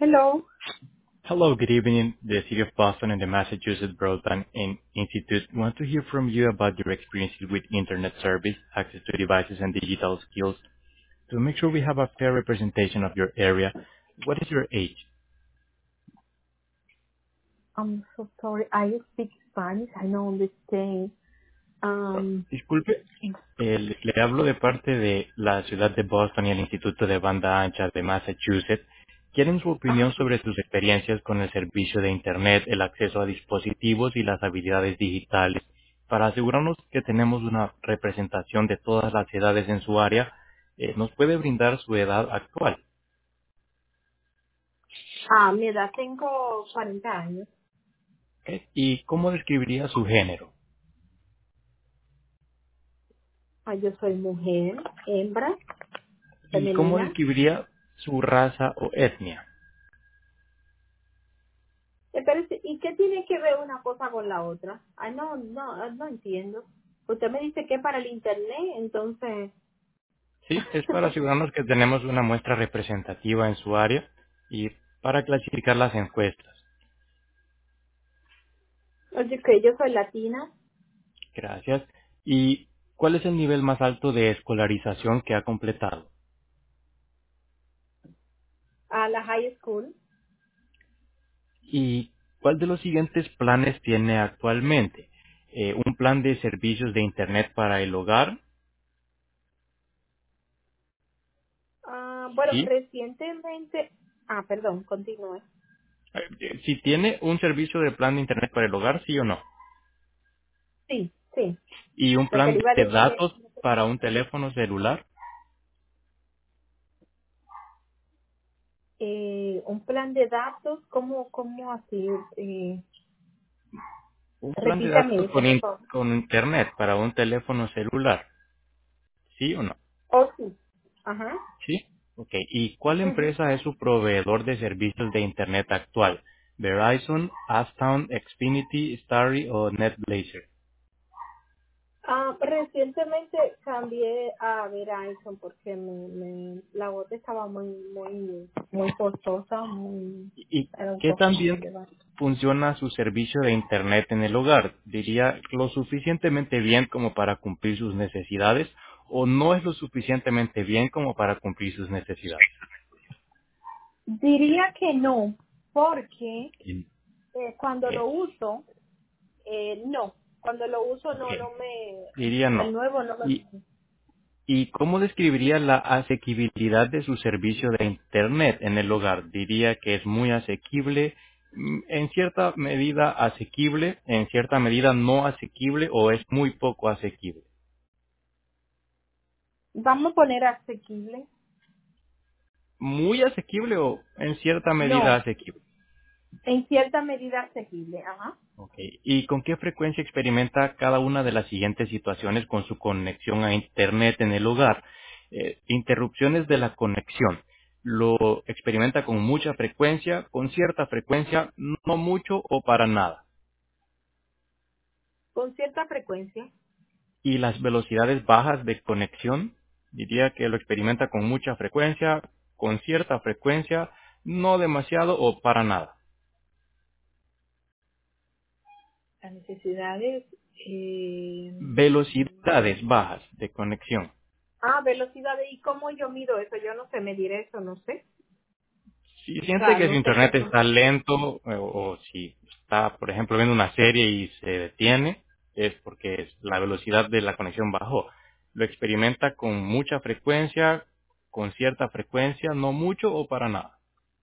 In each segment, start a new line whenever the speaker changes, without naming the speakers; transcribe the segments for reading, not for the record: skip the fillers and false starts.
Hello.
Hello, good evening. The City of Boston and the Massachusetts Broadband Institute want to hear from you about your experiences with Internet service, access to devices, and digital skills. To make sure we have a fair representation of your area, what is your age?
I'm so sorry. I speak Spanish. I don't understand. Um,
Disculpe, le hablo de parte de la ciudad de Boston y el Instituto de Banda Ancha de Massachusetts. Quieren su opinión
ah,
sobre sus experiencias con el servicio de Internet, el acceso a dispositivos y las habilidades digitales. Para asegurarnos que tenemos una representación de todas las edades en su área, ¿nos puede brindar su edad actual?
Mi edad tengo 40 años.
¿Ok? ¿Y cómo describiría su género?
Yo soy mujer, hembra,
¿Y cómo
femenina.
describiría su raza o etnia?
¿Y qué tiene que ver una cosa con la otra? No entiendo. Usted me dice que es para el internet, entonces.
Sí, es para asegurarnos que tenemos una muestra representativa en su área y para clasificar las encuestas.
Oye, que yo soy latina,
Gracias. ¿Y cuál es el nivel más alto de escolarización que ha completado?
a la high school.
¿Y cuál de los siguientes planes tiene actualmente? ¿Un plan de servicios de Internet para el hogar?
Bueno,
Sí.
recientemente. Perdón, continúe.
Si tiene un servicio de plan de Internet para el hogar, sí o no.
Sí, sí.
¿Y un
Lo que
plan
le iba a
de
decir
datos para un teléfono celular?
un plan de datos, ¿cómo así?
Un plan de
Repítame
datos
eso, por favor.
con Internet para un teléfono celular. ¿Sí o no?
Oh, sí. Ajá.
Sí. Ok. ¿Y cuál
Ujú.
empresa es su proveedor de servicios de Internet actual? ¿Verizon, Astown, Xfinity, Starry o NetBlazer?
Recientemente cambié a Verizon porque la voz estaba muy costosa,
¿Y
era un
qué
costo
tan
muy
bien
elevado.
funciona su servicio de Internet en el hogar? ¿Diría lo suficientemente bien como para cumplir sus necesidades o no es lo suficientemente bien como para cumplir sus necesidades?
Diría que no, porque
Sí.
cuando
Ok.
lo uso, no. Cuando lo uso,
Ok. Diría
el
no.
nuevo no me.
¿Y cómo describiría la asequibilidad de su servicio de Internet en el hogar? Diría que es muy asequible, en cierta medida asequible, en cierta medida no asequible o es muy poco asequible.
Vamos a poner asequible.
Muy asequible o en cierta medida
No,
asequible.
en cierta medida asequible. Ajá.
Ok. ¿Y con qué frecuencia experimenta cada una de las siguientes situaciones con su conexión a Internet en el hogar? Interrupciones de la conexión. ¿Lo experimenta con mucha frecuencia, con cierta frecuencia, no mucho o para nada?
Con cierta frecuencia.
¿Y las velocidades bajas de conexión? Diría que lo experimenta con mucha frecuencia, con cierta frecuencia, no demasiado o para nada.
Las necesidades.
Velocidades bajas de conexión.
Velocidades. ¿Y cómo yo mido eso? Yo no sé medir eso, no sé.
Si
O
siente
sea,
que su
no sé
internet
cómo.
está lento o si está, por ejemplo, viendo una serie y se detiene, es porque la velocidad de la conexión bajó. Lo experimenta con mucha frecuencia, con cierta frecuencia, no mucho o para nada.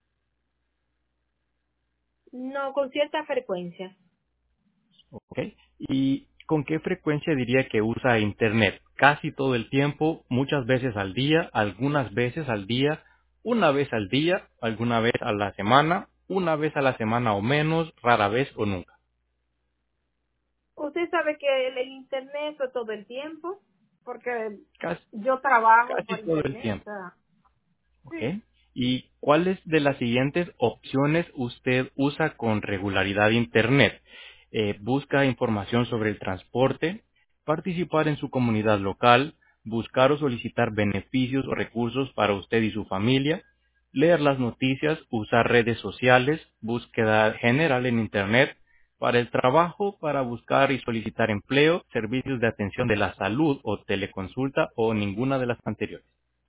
No, con cierta frecuencia.
¿Ok? ¿Y con qué frecuencia diría que usa internet? Casi todo el tiempo, muchas veces al día, algunas veces al día, una vez al día, alguna vez a la semana, una vez a la semana o menos, rara vez o nunca.
Usted sabe que el internet es todo el tiempo, porque
Casi,
yo trabajo
casi
por
todo el
internet, o
tiempo.
sea,
¿Ok?
sí.
¿Y cuáles de las siguientes opciones usted usa con regularidad Internet? Busca información sobre el transporte, participar en su comunidad local, buscar o solicitar beneficios o recursos para usted y su familia, leer las noticias, usar redes sociales, búsqueda general en Internet, para el trabajo, para buscar y solicitar empleo, servicios de atención de la salud o teleconsulta o ninguna de las anteriores.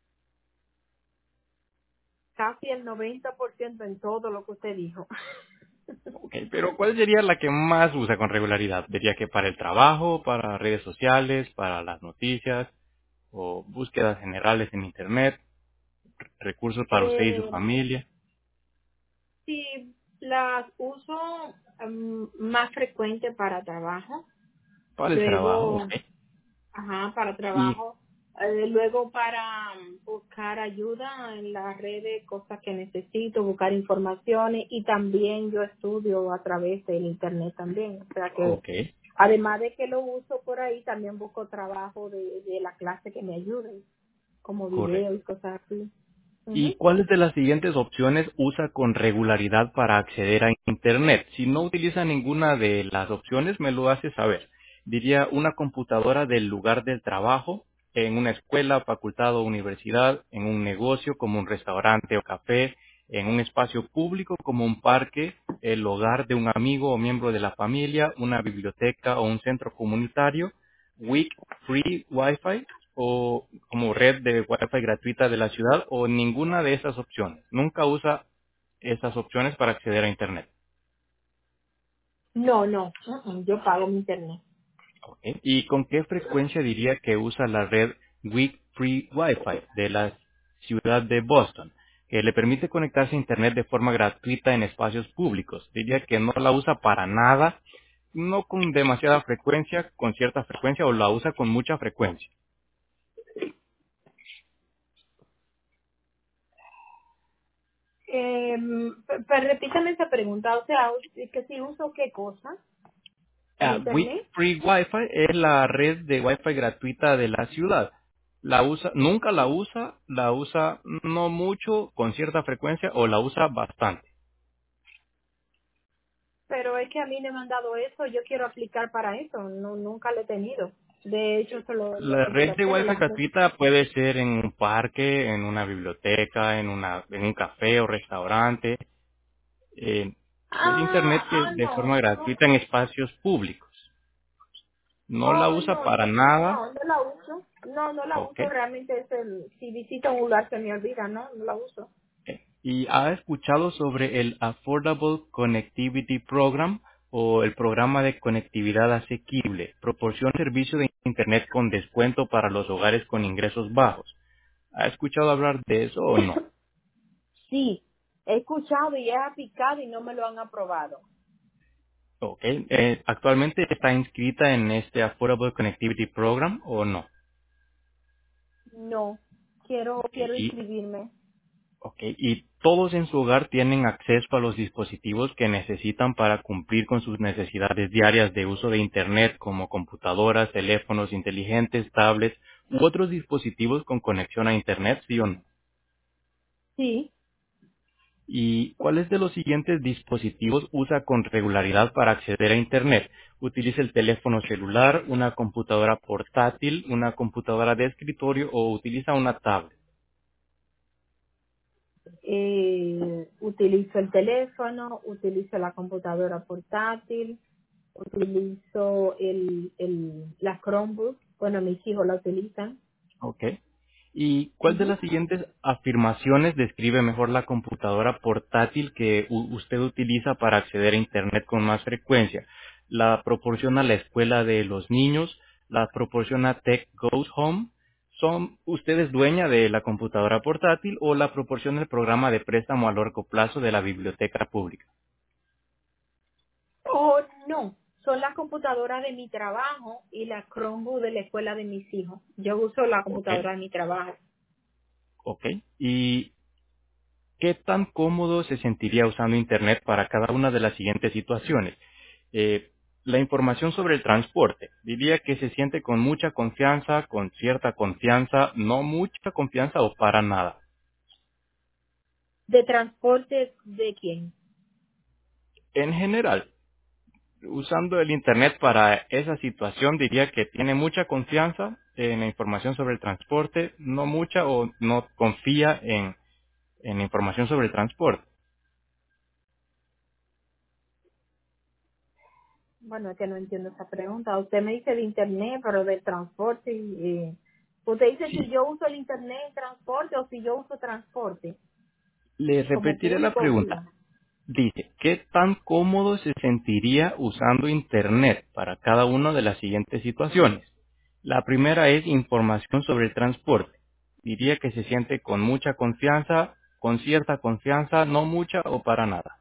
Casi el 90% en todo lo que usted dijo.
Ok, pero ¿cuál sería la que más usa con regularidad? Diría que para el trabajo, para redes sociales, para las noticias o búsquedas generales en Internet, recursos para usted y su
Eh,
familia.
sí, las uso más frecuente para trabajo.
Para el trabajo,
Luego,
ok.
ajá, para
Y,
trabajo. Luego para buscar ayuda en las redes, cosas que necesito, buscar informaciones y también yo estudio a través del internet también. O sea que
ok,
además de que lo uso por ahí, también busco trabajo de la clase que me ayuden, como
correcto.
video y cosas así.
¿Y
Ujú.
cuáles de las siguientes opciones usa con regularidad para acceder a Internet? Si no utiliza ninguna de las opciones, me lo hace saber. Diría una computadora del lugar del trabajo, en una escuela, facultad o universidad, en un negocio como un restaurante o café, en un espacio público como un parque, el hogar de un amigo o miembro de la familia, una biblioteca o un centro comunitario, Weak Free Wi-Fi o como red de Wi-Fi gratuita de la ciudad o ninguna de esas opciones. Nunca usa esas opciones para acceder a Internet.
No, no, yo pago mi internet.
¿Ok? ¿Y con qué frecuencia diría que usa la red Weak Free Wi-Fi de la ciudad de Boston, que le permite conectarse a Internet de forma gratuita en espacios públicos? Diría que no la usa para nada, no con demasiada frecuencia, con cierta frecuencia o la usa con mucha frecuencia.
Pero repítame esa pregunta, o sea, que si uso qué cosa, el
Weak
internet.
Free Wi-Fi es la red de Wi-Fi gratuita de la ciudad. La usa, nunca la usa no mucho, con cierta frecuencia, o la usa bastante.
Pero es que a mí me han dado eso, yo quiero aplicar para eso, no, nunca lo he tenido. De hecho, eso lo
La
que quiero
red de
hacer.
Wi-Fi gratuita puede ser en un parque, en una biblioteca, en un café o restaurante. Es internet de
No,
forma gratuita en espacios públicos. No la usa
no,
para nada.
no la uso. No, no la
Ok.
uso, realmente es si visito un lugar se me olvida, no la uso.
¿Y ha escuchado sobre el Affordable Connectivity Program o el programa de conectividad asequible? Proporciona servicio de Internet con descuento para los hogares con ingresos bajos. ¿Ha escuchado hablar de eso o no?
Sí, he escuchado y he aplicado y no me lo han aprobado.
Ok. ¿Actualmente está inscrita en este Affordable Connectivity Program o no?
No,
Ok.
quiero inscribirme.
Ok, y todos en su hogar tienen acceso a los dispositivos que necesitan para cumplir con sus necesidades diarias de uso de Internet, como computadoras, teléfonos inteligentes, tablets u otros dispositivos con conexión a Internet, ¿sí o no?
Sí.
¿Y cuáles de los siguientes dispositivos usa con regularidad para acceder a Internet? ¿Utiliza el teléfono celular, una computadora portátil, una computadora de escritorio o utiliza una tablet?
Utilizo el teléfono, utilizo la computadora portátil, utilizo la Chromebook. Bueno, mis hijos la utilizan.
Ok. ¿Y cuál de
Ujú.
las siguientes afirmaciones describe mejor la computadora portátil que usted utiliza para acceder a Internet con más frecuencia? ¿La proporciona la escuela de los niños? ¿La proporciona Tech Goes Home? ¿Son ustedes dueña de la computadora portátil o la proporciona el programa de préstamo a largo plazo de la biblioteca pública?
Oh, no, son las computadoras de mi trabajo y la Chromebook de la escuela de mis hijos. Yo uso la
Ok,
computadora de mi trabajo.
ok. ¿Y qué tan cómodo se sentiría usando Internet para cada una de las siguientes situaciones? Eh, la información sobre el transporte. Diría que se siente con mucha confianza, con cierta confianza, no mucha confianza o para nada.
¿De transporte de quién?
En general, usando el Internet para esa situación, diría que tiene mucha confianza en la información sobre el transporte, no mucha o no confía en información sobre el transporte.
Bueno, es que no entiendo esa pregunta. Usted me dice de internet, pero del transporte. Usted dice si
Sí.
yo uso el internet en transporte o si yo uso transporte
Le
como
repetiré la
público o
pregunta.
privado.
Dice, ¿qué tan cómodo se sentiría usando Internet para cada una de las siguientes situaciones? La primera es información sobre el transporte. Diría que se siente con mucha confianza, con cierta confianza, no mucha o para nada.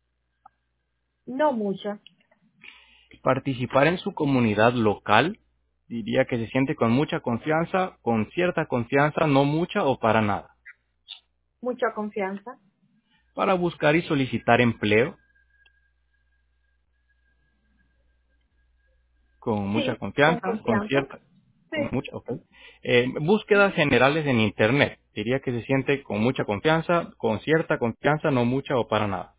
No mucha,
Participar en su comunidad local. Diría que se siente con mucha confianza, con cierta confianza, no mucha o para nada.
mucha confianza.
Para buscar y solicitar empleo. Con mucha
Sí, con
confianza, con
confianza.
cierta,
Sí.
con mucha, ok. Búsquedas generales en Internet. Diría que se siente con mucha confianza, con cierta confianza, no mucha o para nada.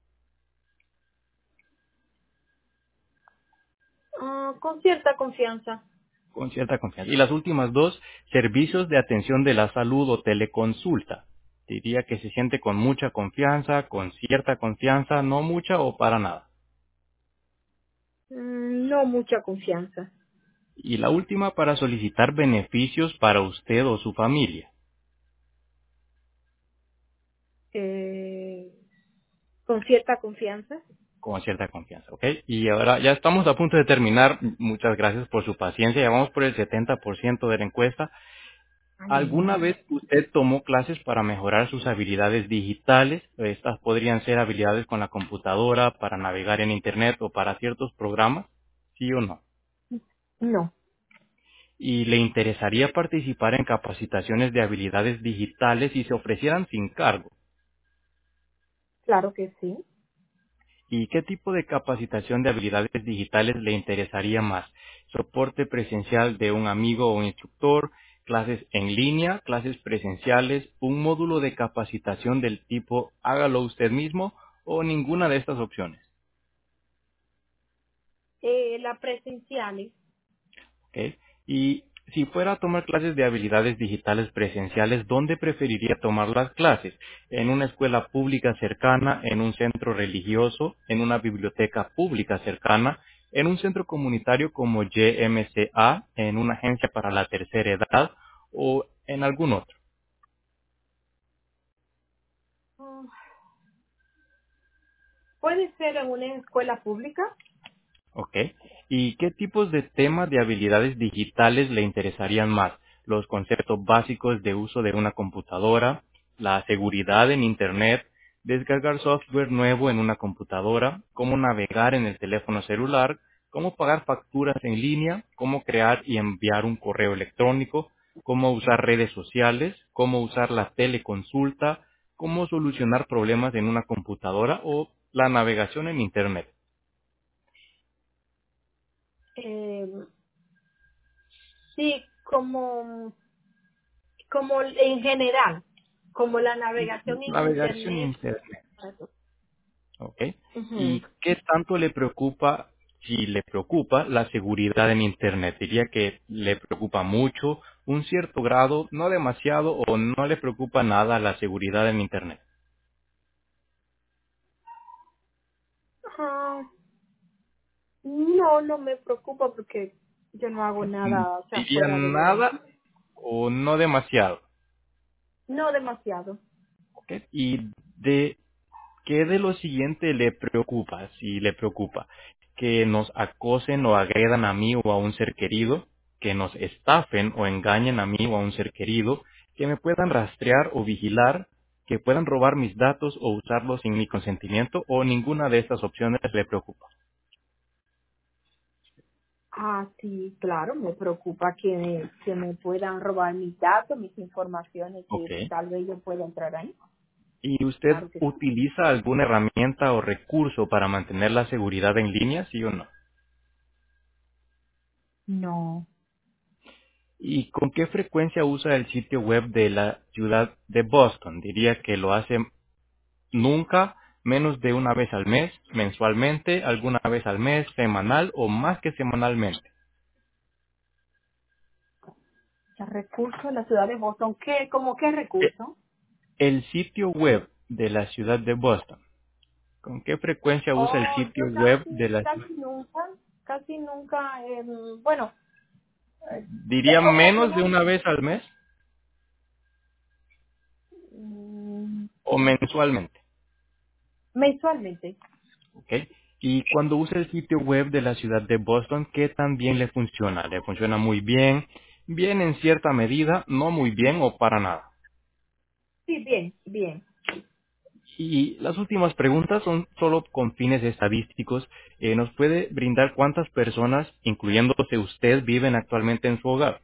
Con cierta confianza.
Con cierta confianza. Y las últimas dos, servicios de atención de la salud o teleconsulta. Diría que se siente con mucha confianza, con cierta confianza, no mucha o para nada.
No mucha confianza.
Y la última, para solicitar beneficios para usted o su familia.
Eh, con cierta confianza.
Con cierta confianza, ¿ok? Y ahora ya estamos a punto de terminar. Muchas gracias por su paciencia. Ya vamos por el 70% de la encuesta.
Ay,
¿Alguna
no.
vez usted tomó clases para mejorar sus habilidades digitales? Estas podrían ser habilidades con la computadora, para navegar en Internet o para ciertos programas, ¿sí o no?
No,
¿Y le interesaría participar en capacitaciones de habilidades digitales si se ofrecieran sin cargo?
claro que sí.
¿Y qué tipo de capacitación de habilidades digitales le interesaría más? ¿Soporte presencial de un amigo o instructor? ¿Clases en línea? ¿Clases presenciales? ¿Un módulo de capacitación del tipo hágalo usted mismo? ¿O ninguna de estas opciones?
Las presenciales.
¿Ok? Y si fuera a tomar clases de habilidades digitales presenciales, ¿dónde preferiría tomar las clases? ¿En una escuela pública cercana, en un centro religioso, en una biblioteca pública cercana, en un centro comunitario como YMCA, en una agencia para la tercera edad o en algún otro?
Mm, Puede ser en una escuela pública.
¿Ok? ¿Y qué tipos de temas de habilidades digitales le interesarían más? Los conceptos básicos de uso de una computadora, la seguridad en Internet, descargar software nuevo en una computadora, cómo navegar en el teléfono celular, cómo pagar facturas en línea, cómo crear y enviar un correo electrónico, cómo usar redes sociales, cómo usar la teleconsulta, cómo solucionar problemas en una computadora o la navegación en Internet.
Eh, sí, como en general, como la navegación en
Navegación en
internet.
Internet. ¿Ok?
Ujú.
¿Y qué tanto le preocupa, si le preocupa, la seguridad en Internet? Diría que le preocupa mucho, un cierto grado, no demasiado o no le preocupa nada la seguridad en Internet.
Ah, no, no me preocupa porque yo no hago
Mm,
nada, o sea,
Diría
fuera de...
nada o no demasiado.
No demasiado.
¿Ok? ¿Y de qué de lo siguiente le preocupa? Si le preocupa que nos acosen o agredan a mí o a un ser querido, que nos estafen o engañen a mí o a un ser querido, que me puedan rastrear o vigilar, que puedan robar mis datos o usarlos sin mi consentimiento, o ninguna de estas opciones le preocupa.
Ah, sí, claro, me preocupa que me puedan robar mis datos, mis informaciones,
Ok.
que tal vez yo pueda entrar ahí.
¿Y usted
Claro que sí.
utiliza alguna herramienta o recurso para mantener la seguridad en línea, sí o no?
No.
¿Y con qué frecuencia usa el sitio web de la ciudad de Boston? Diría que lo hace nunca, menos de una vez al mes, mensualmente, alguna vez al mes, semanal o más que semanalmente.
¿Qué recurso en la ciudad de Boston? ¿Qué, como qué
Eh,
recurso?
El sitio web de la ciudad de Boston. ¿Con qué frecuencia usa el
Oh,
sitio
yo
web de la ciudad?
casi nunca, bueno,
Diría menos de una
ocasionalmente,
vez al mes
mm,
o mensualmente.
mensualmente.
¿Ok? Y cuando usa el sitio web de la ciudad de Boston, ¿qué tan bien le funciona? ¿Le funciona muy bien? ¿Bien en cierta medida? ¿No muy bien o para nada?
Sí, bien, bien.
Y las últimas preguntas son solo con fines estadísticos. ¿Nos puede brindar cuántas personas, incluyéndose usted, viven actualmente en su hogar?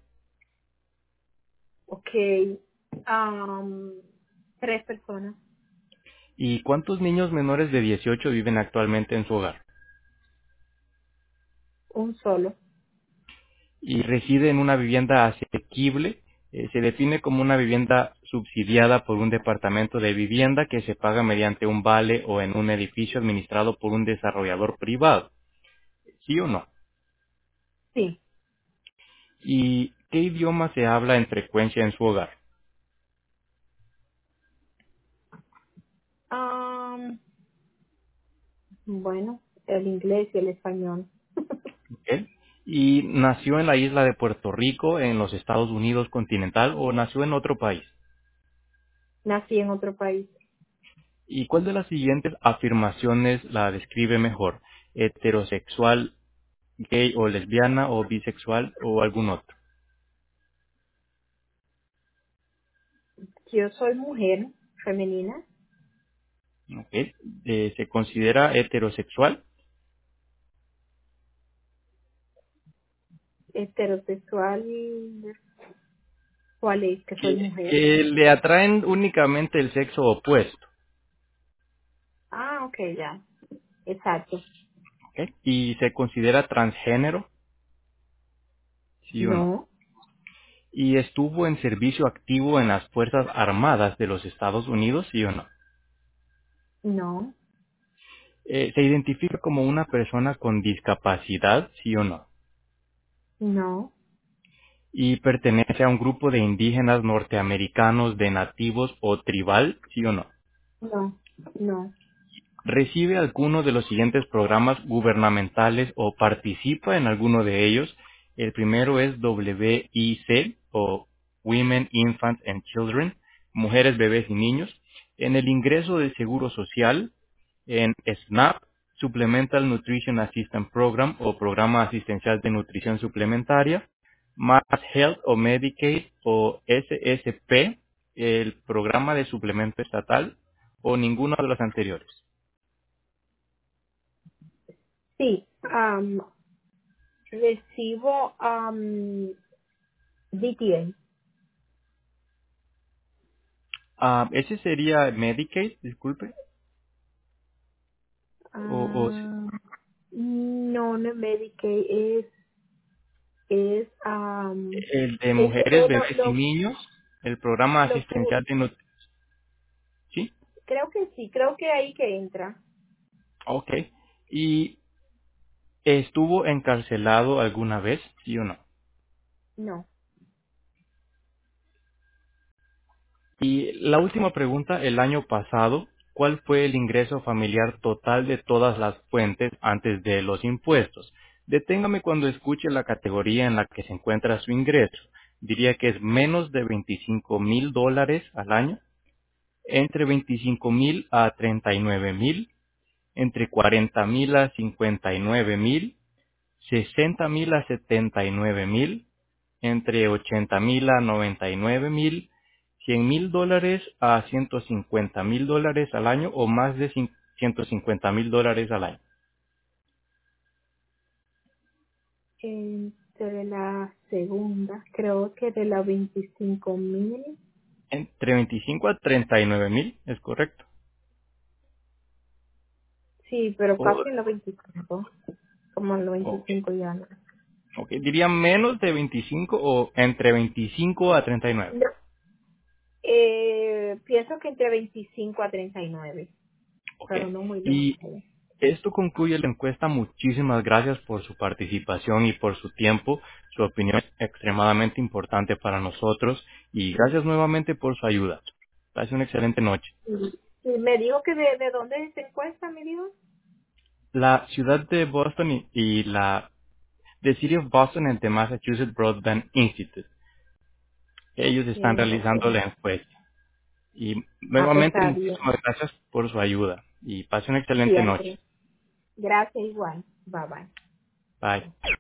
Ok. Am, 3 personas,
¿Y cuántos niños menores de 18 viven actualmente en su hogar?
un solo.
Y reside en una vivienda asequible, se define como una vivienda subsidiada por un departamento de vivienda que se paga mediante un vale o en un edificio administrado por un desarrollador privado. ¿Sí o no?
Sí.
¿Y qué idioma se habla en frecuencia en su hogar?
Am, bueno, el inglés y el español.
¿Ok? ¿Y nació en la isla de Puerto Rico, en los Estados Unidos continental, o nació en otro país?
Nací en otro país.
¿Y cuál de las siguientes afirmaciones la describe mejor? ¿Heterosexual, gay o lesbiana o bisexual o algún otro?
Yo soy mujer femenina,
¿Ok? ¿Se considera heterosexual?
heterosexual. ¿Cuál es? Que soy mujer.
Que le atraen únicamente el sexo opuesto.
Ah, ok, ya. Exacto.
¿Ok? ¿Y se considera transgénero? ¿Sí o no?
No,
¿Y estuvo en servicio activo en las Fuerzas Armadas de los Estados Unidos? ¿Sí o no?
no,
¿Se identifica como una persona con discapacidad? ¿Sí o no?
no,
¿Y pertenece a un grupo de indígenas norteamericanos de nativos o tribal? ¿Sí o no?
no, no,
¿Recibe alguno de los siguientes programas gubernamentales o participa en alguno de ellos? El primero es WIC o Women, Infants and Children, Mujeres, Bebés y Niños. En el ingreso del Seguro Social, en SNAP, Supplemental Nutrition Assistance Program o Programa Asistencial de Nutrición Suplementaria, Mass Health o Medicaid o SSP, el Programa de Suplemento Estatal o ninguno de los anteriores.
sí. Recibo DTA.
Ese sería Medicaid, disculpe. Sí.
Ah, no, no es Medicaid,
El de
es,
mujeres, bebés y niños, el programa
lo pu-
asistencial de nutrición. ¿Sí?
creo que sí, creo que ahí que entra.
Ok. ¿Y estuvo encarcelado alguna vez? ¿Sí o no?
No.
Y la última pregunta, el año pasado, ¿cuál fue el ingreso familiar total de todas las fuentes antes de los impuestos? Deténgame cuando escuche la categoría en la que se encuentra su ingreso. Diría que es menos de $25,000 al año, entre 25,000 a 39,000, entre 40,000 a 59,000, 60,000 a 79,000, entre 80,000 a 99,000, $100,000 a $150,000 al año o más de $150,000 al año.
Entre la segunda, creo que de la 25,000.
Entre 25 a 39,000, ¿es correcto?
Sí, pero
O,
casi en los 25, como en los
ok,
25 ya no.
ok, diría menos de 25 o entre 25 a 39.
No, pienso que entre 25 a 39,
Ok.
pero no muy lejos.
Y esto concluye la encuesta. Muchísimas gracias por su participación y por su tiempo. Su opinión es extremadamente importante para nosotros y gracias nuevamente por su ayuda. Pase una excelente noche.
Y me dijo que de dónde se encuentra, me dijo.
La ciudad de Boston y la The City of Boston and the Massachusetts Broadband Institute. Ellos están
Okay,
realizando
okay.
la encuesta. Y
Pues
nuevamente
está bien.
muchísimas gracias por su ayuda y pase una excelente noche.
Siempre. Gracias igual. Bye bye.
Bye.